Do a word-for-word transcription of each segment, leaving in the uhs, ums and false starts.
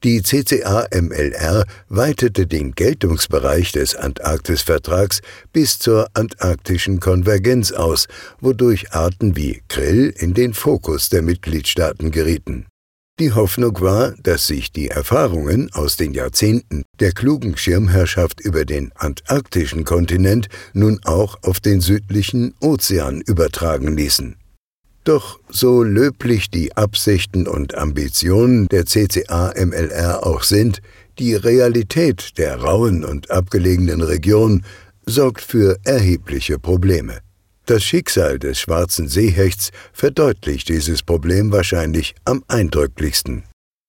Die C C A M L R weitete den Geltungsbereich des Antarktisvertrags bis zur antarktischen Konvergenz aus, wodurch Arten wie Krill in den Fokus der Mitgliedstaaten gerieten. Die Hoffnung war, dass sich die Erfahrungen aus den Jahrzehnten der klugen Schirmherrschaft über den antarktischen Kontinent nun auch auf den südlichen Ozean übertragen ließen. Doch so löblich die Absichten und Ambitionen der C C A M L R auch sind, die Realität der rauen und abgelegenen Region sorgt für erhebliche Probleme. Das Schicksal des schwarzen Seehechts verdeutlicht dieses Problem wahrscheinlich am eindrücklichsten.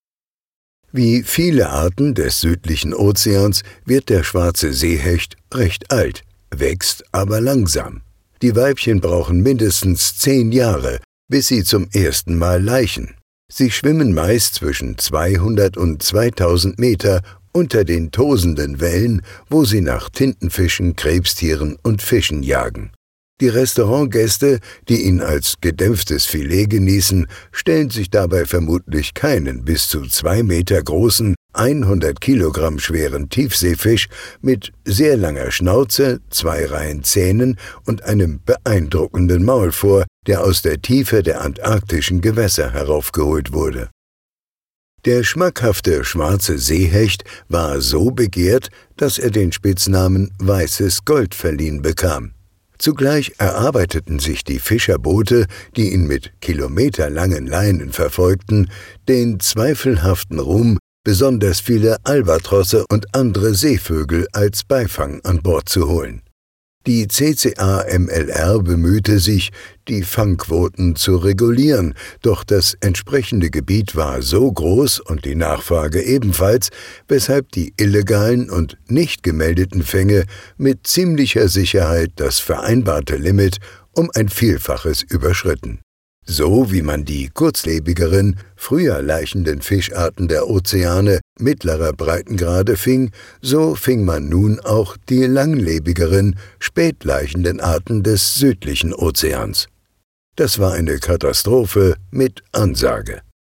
Wie viele Arten des südlichen Ozeans wird der schwarze Seehecht recht alt, wächst aber langsam. Die Weibchen brauchen mindestens zehn Jahre, bis sie zum ersten Mal laichen. Sie schwimmen meist zwischen zweihundert und zweitausend Meter unter den tosenden Wellen, wo sie nach Tintenfischen, Krebstieren und Fischen jagen. Die Restaurantgäste, die ihn als gedämpftes Filet genießen, stellen sich dabei vermutlich keinen bis zu zwei Meter großen, hundert Kilogramm schweren Tiefseefisch mit sehr langer Schnauze, zwei Reihen Zähnen und einem beeindruckenden Maul vor, der aus der Tiefe der antarktischen Gewässer heraufgeholt wurde. Der schmackhafte schwarze Seehecht war so begehrt, dass er den Spitznamen »Weißes Gold« verliehen bekam. Zugleich erarbeiteten sich die Fischerboote, die ihn mit kilometerlangen Leinen verfolgten, den zweifelhaften Ruhm, besonders viele Albatrosse und andere Seevögel als Beifang an Bord zu holen. Die C C A M L R bemühte sich, die Fangquoten zu regulieren, doch das entsprechende Gebiet war so groß und die Nachfrage ebenfalls, weshalb die illegalen und nicht gemeldeten Fänge mit ziemlicher Sicherheit das vereinbarte Limit um ein Vielfaches überschritten. So wie man die kurzlebigeren, früher laichenden Fischarten der Ozeane mittlerer Breitengrade fing, so fing man nun auch die langlebigeren, spätlaichenden Arten des südlichen Ozeans. Das war eine Katastrophe mit Ansage.